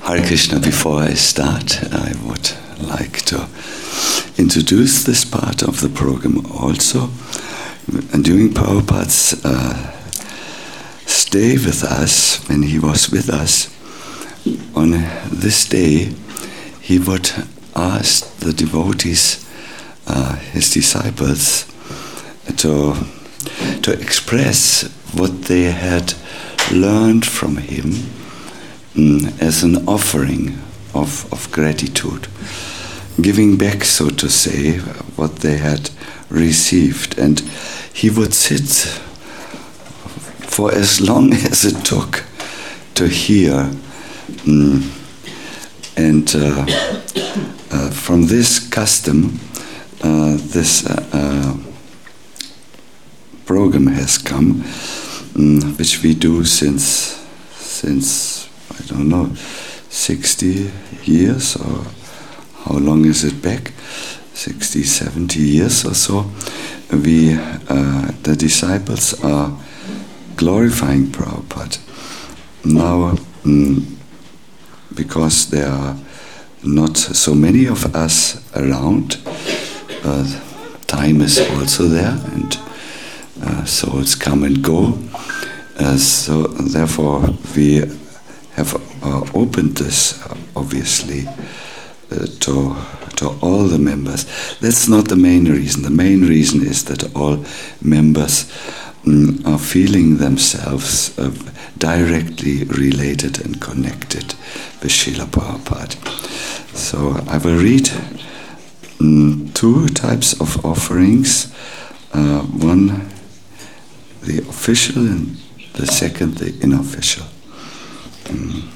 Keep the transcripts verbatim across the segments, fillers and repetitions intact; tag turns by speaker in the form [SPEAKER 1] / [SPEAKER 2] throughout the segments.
[SPEAKER 1] Hare Krishna, before I start, I would like to introduce this part of the program also. And during Prabhupada's uh, stay with us, when he was with us, on this day, he would ask the devotees, uh, his disciples, to, to express what they had learned from him um, as an offering of, of gratitude, giving back, so to say, what they had received. And he would sit for as long as it took to hear. Um, and uh, uh, from this custom, uh, this uh, uh, program has come, um, which we do since, since, I don't know, sixty years, or how long is it back? sixty, seventy years or so. We, uh, the disciples are glorifying Prabhupada. Now, um, because there are not so many of us around, uh, time is also there, and uh, souls come and go. Uh, so therefore we have uh, opened this, uh, obviously, uh, to, to all the members. That's not the main reason. The main reason is that all members um, are feeling themselves uh, directly related and connected with Srila Prabhupada. So I will read um, two types of offerings. Uh, one, the official, and the second, the unofficial. Um,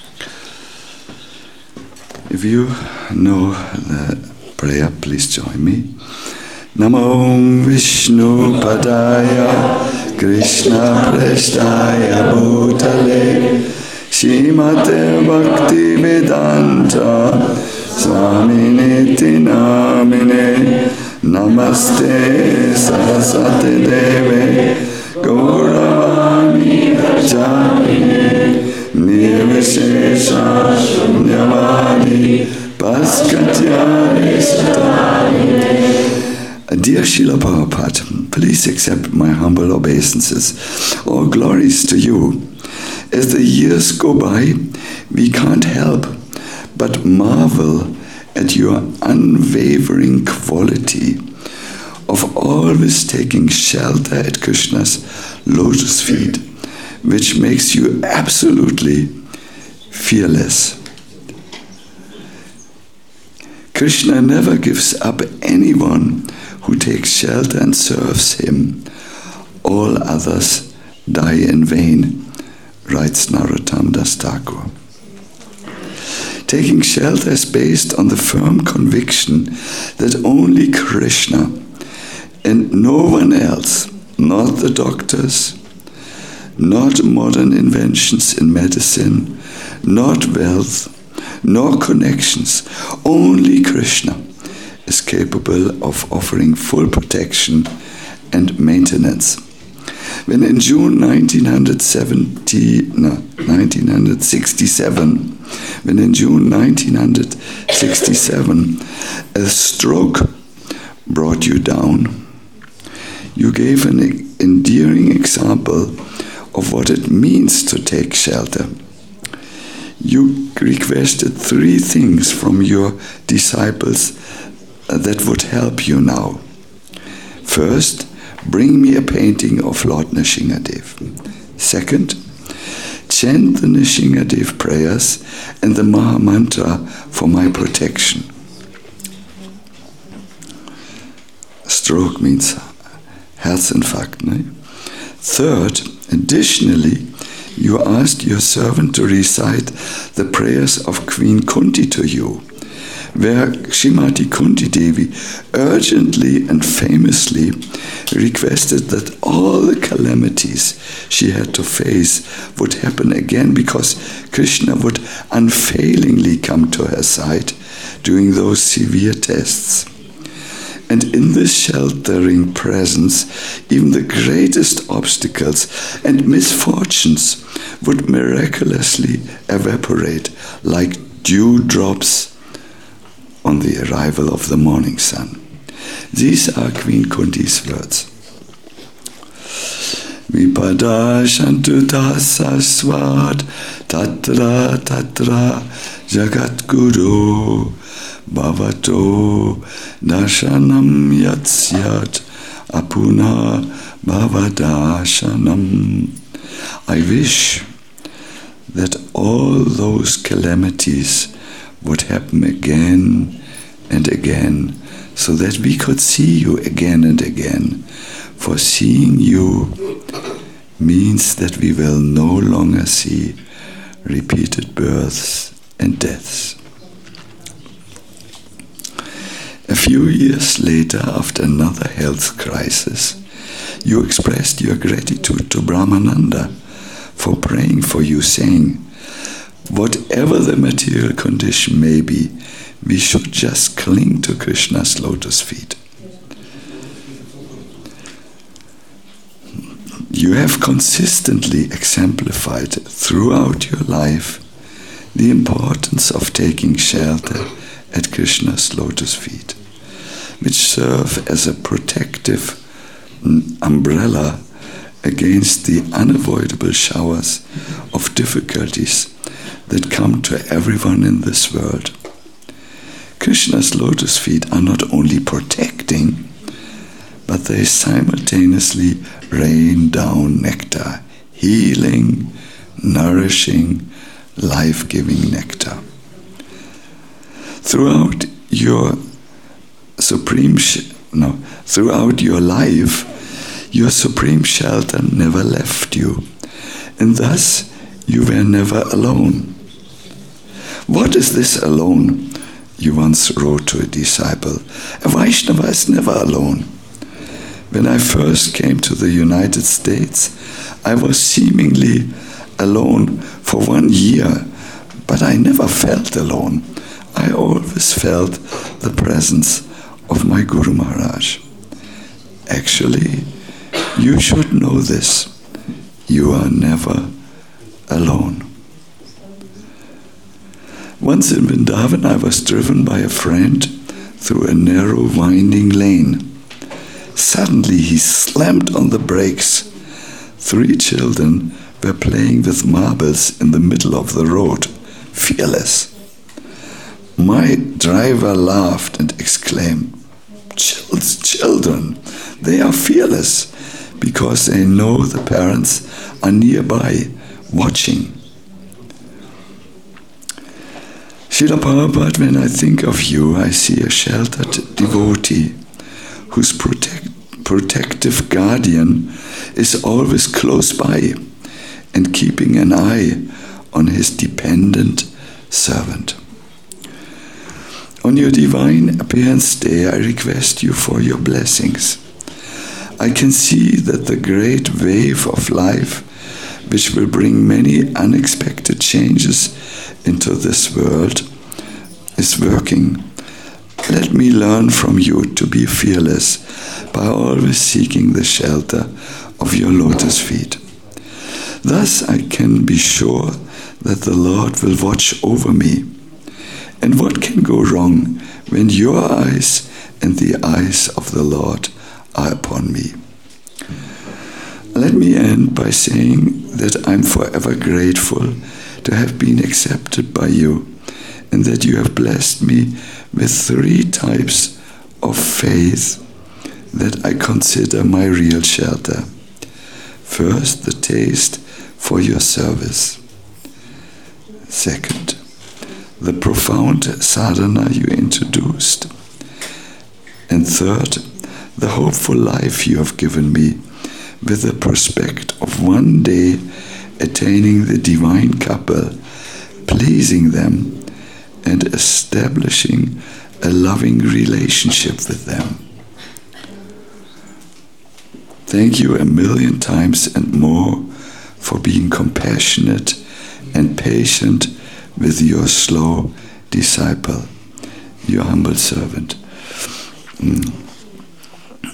[SPEAKER 1] if you know the prayer, please join me. Namo Vishnu Padaya Krishna Prestaya Bhutale Shrimate Bhakti Vedanta Swaminiti Namine Namaste Saraswati Deve Gauravani Jami Nirvishesha Shunyavadi Paskatyani Satani. Dear Srila Prabhupada, please accept my humble obeisances. All glories to you. As the years go by, we can't help but marvel at your unwavering quality of always taking shelter at Krishna's lotus feet, which makes you absolutely fearless. Krishna never gives up anyone who takes shelter and serves him. All others die in vain, writes Narottam Das Thakur. Taking shelter is based on the firm conviction that only Krishna and no one else, not the doctors, not modern inventions in medicine, not wealth, nor connections, only Krishna is capable of offering full protection and maintenance. When in June nineteen seventy, no, nineteen sixty-seven, when in June nineteen sixty-seven a stroke brought you down, you gave an endearing example of what it means to take shelter. You requested three things from your disciples that would help you now. First, bring me a painting of Lord Nrsingadev. Second, chant the Nrsingadev prayers and the Maha Mantra for my protection. Stroke means Herzinfarkt. No? Third, additionally, you asked your servant to recite the prayers of Queen Kunti to you, where Srimati Kunti Devi urgently and famously requested that all the calamities she had to face would happen again, because Krishna would unfailingly come to her side during those severe tests. And in this sheltering presence, even the greatest obstacles and misfortunes would miraculously evaporate like dewdrops on the arrival of the morning sun. These are Queen Kunti's words. Vipada shantu tasaswad tatra tatra jagat guru bhavato darshanam yatsyat apuna bhavadashanam. I wish that all those calamities would happen again and again, so that we could see you again and again. For seeing you means that we will no longer see repeated births and deaths. A few years later, after another health crisis, you expressed your gratitude to Brahmananda for praying for you, saying, whatever the material condition may be, we should just cling to Krishna's lotus feet. You have consistently exemplified throughout your life the importance of taking shelter at Krishna's lotus feet, which serve as a protective umbrella against the unavoidable showers of difficulties that come to everyone in this world. Krishna's lotus feet are not only protecting, but they simultaneously rain down nectar, healing, nourishing, life-giving nectar. Throughout your supreme, sh- no, throughout your life, your supreme shelter never left you, and thus you were never alone. What is this alone? You once wrote to a disciple. A Vaishnava is never alone. When I first came to the United States, I was seemingly alone for one year, but I never felt alone. I always felt the presence of my Guru Maharaj. Actually, you should know this. You are never alone. Once in Vrindavan, I was driven by a friend through a narrow, winding lane. Suddenly, he slammed on the brakes. Three children were playing with marbles in the middle of the road, fearless. My driver laughed and exclaimed, "Children, they are fearless because they know the parents are nearby, watching." Srila Prabhupada, when I think of you, I see a sheltered devotee whose protect, protective guardian is always close by and keeping an eye on his dependent servant. On your divine appearance day, I request you for your blessings. I can see that the great wave of life, which will bring many unexpected changes into this world, is working. Let me learn from you to be fearless by always seeking the shelter of your lotus feet. Thus I can be sure that the Lord will watch over me. And what can go wrong when your eyes and the eyes of the Lord are upon me? Let me end by saying that I'm forever grateful to have been accepted by you, and that you have blessed me with three types of faith that I consider my real shelter. First, the taste for your service. Second, the profound sadhana you introduced. And third, the hopeful life you have given me, with the prospect of one day attaining the divine couple, pleasing them, and establishing a loving relationship with them. Thank you a million times and more for being compassionate and patient with your slow disciple, your humble servant. Mm.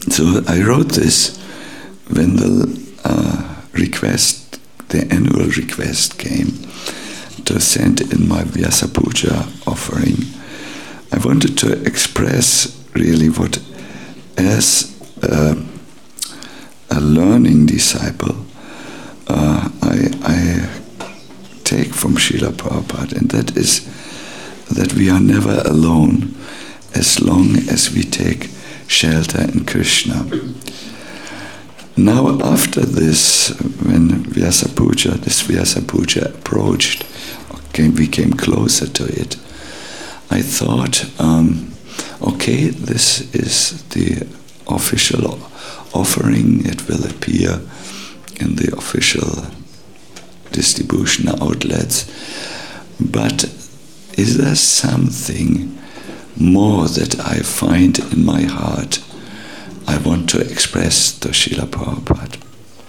[SPEAKER 1] So I wrote this when the uh, request, the annual request came to send in my Vyasa Puja offering. I wanted to express really what, as a, a learning disciple, uh, I, I take from Srila Prabhupada, and that is that we are never alone as long as we take shelter in Krishna. Now after this, when Vyasa Puja, this Vyasa Puja approached, okay, we came closer to it, I thought, um, okay, this is the official offering, it will appear in the official distribution outlets, but is there something more that I find in my heart I want to express to Srila Prabhupada?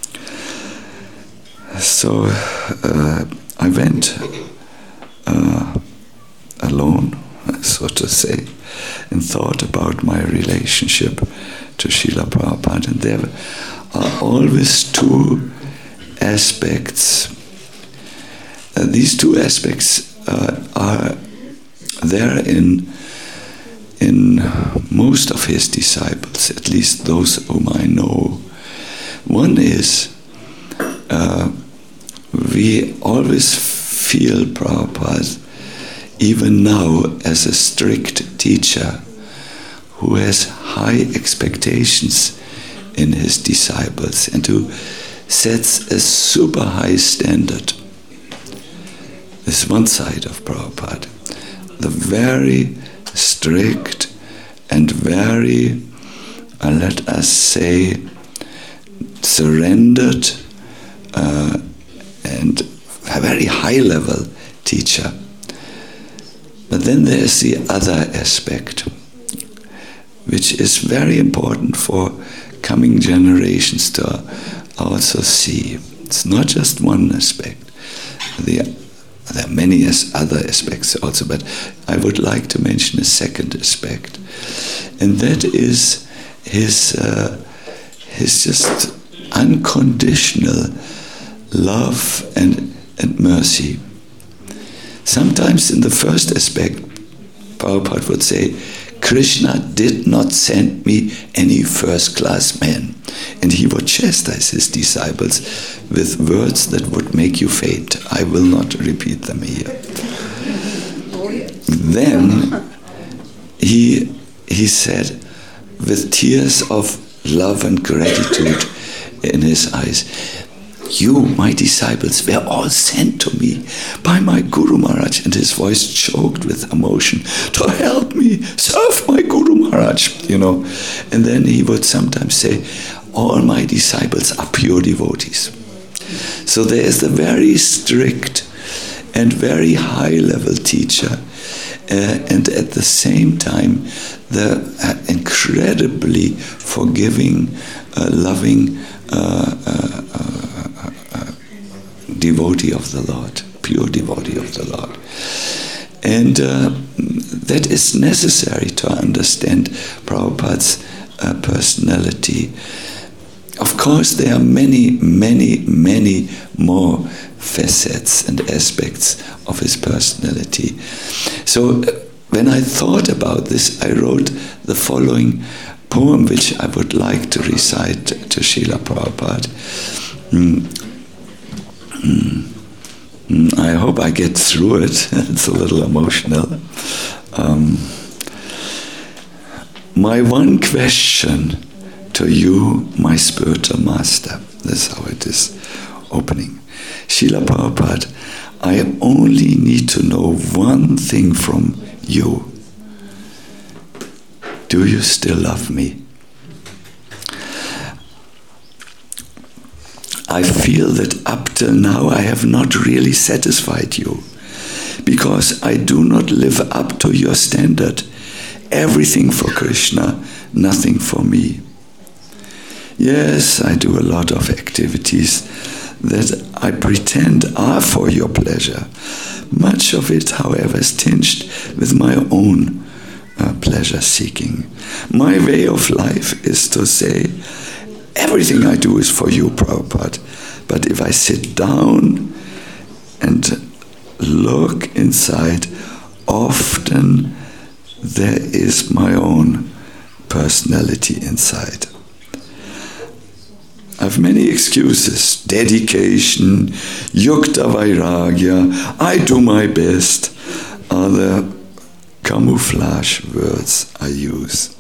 [SPEAKER 1] So uh, I went uh, alone, so to say, and thought about my relationship to Srila Prabhupada, and there are always two aspects. Uh, these two aspects uh, are there in in most of his disciples, at least those whom I know. One is uh, we always feel Prabhupada, even now, as a strict teacher who has high expectations in his disciples and who sets a super high standard. This is one side of Prabhupada, the very strict and very, uh, let us say, surrendered uh, and a very high-level teacher. But then there is the other aspect, which is very important for coming generations to also see. It's not just one aspect. The, there are many other aspects also, but I would like to mention a second aspect, and that is his uh, his just unconditional love and and mercy. Sometimes in the first aspect, Prabhupada would say, Krishna did not send me any first-class man. And he would chastise his disciples with words that would make you faint. I will not repeat them here. Then he, he said, with tears of love and gratitude in his eyes, you, my disciples, were all sent to me by my Guru Maharaj, and his voice choked with emotion, to help me serve my Guru Maharaj, you know. And then he would sometimes say, all my disciples are pure devotees. So there is a very strict and very high-level teacher, uh, and at the same time, the uh, incredibly forgiving, uh, loving uh, uh, uh, uh, devotee of the Lord, pure devotee of the Lord. And uh, that is necessary to understand Prabhupada's uh, personality. Of course, there are many, many, many more facets and aspects of his personality. So uh, when I thought about this, I wrote the following poem, which I would like to recite to Srila Prabhupada. Mm. Mm. Mm. I hope I get through it. It's a little emotional. Um, my one question to you, my spiritual master. This is how it is opening. Srila Prabhupada, I only need to know one thing from you. Do you still love me? I feel that up till now I have not really satisfied you, because I do not live up to your standard. Everything for Krishna, nothing for me. Yes, I do a lot of activities that I pretend are for your pleasure. Much of it, however, is tinged with my own uh, pleasure-seeking. My way of life is to say, everything I do is for you, Prabhupada. But if I sit down and look inside, often there is my own personality inside. I have many excuses. Dedication, yukta vairagya, I do my best, are the camouflage words I use.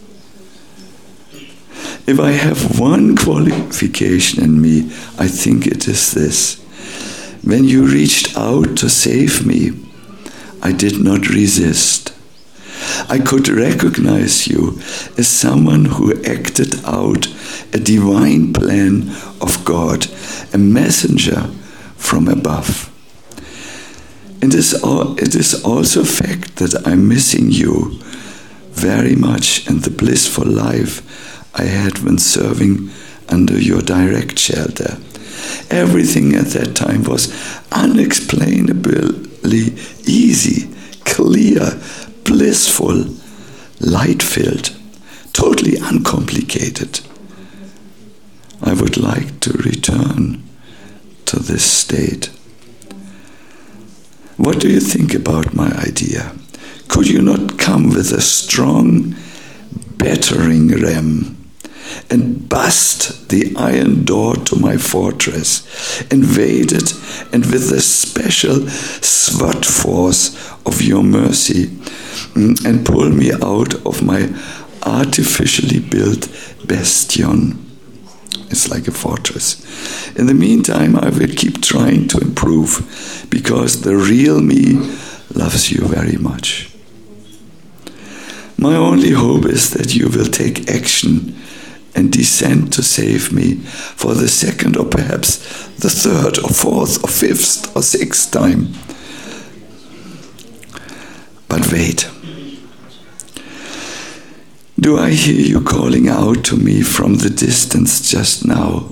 [SPEAKER 1] If I have one qualification in me, I think it is this. When you reached out to save me, I did not resist. I could recognize you as someone who acted out a divine plan of God, a messenger from above. It is, all, it is also a fact that I'm missing you very much in the blissful life I had when serving under your direct shelter. Everything at that time was unexplainably easy, clear, blissful, light-filled, totally uncomplicated. I would like to return to this state. What do you think about my idea? Could you not come with a strong, battering ram and bust the iron door to my fortress, invade it, and with the special SWAT force of your mercy, and pull me out of my artificially built bastion? It's like a fortress. In the meantime, I will keep trying to improve, because the real me loves you very much. My only hope is that you will take action and descend to save me for the second or perhaps the third or fourth or fifth or sixth time. But wait. Do I hear you calling out to me from the distance just now?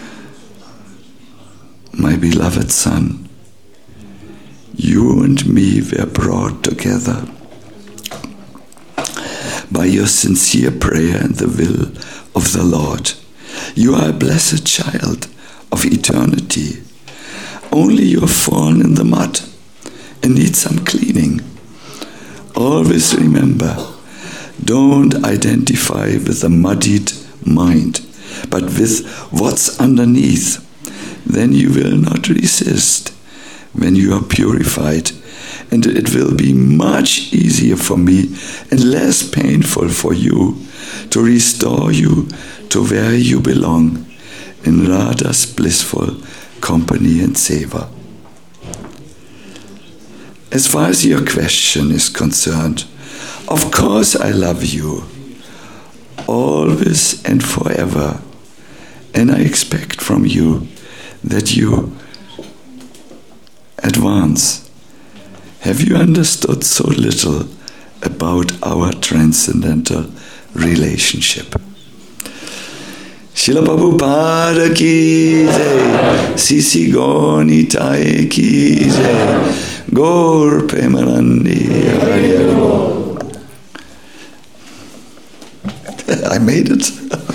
[SPEAKER 1] My beloved son, you and me were brought together by your sincere prayer and the will of the Lord. You are a blessed child of eternity. Only you have fallen in the mud and need some cleaning. Always remember, don't identify with a muddied mind, but with what's underneath. Then you will not resist when you are purified, and it will be much easier for me and less painful for you to restore you to where you belong, in Radha's blissful company and seva. As far as your question is concerned, of course I love you, always and forever, and I expect from you that you advance. Have you understood so little about our transcendental relationship? Srila Prabhupada ki jai, Sisi Gaunitai ki jai, Gaur Premanandi Hari Hari. I made it.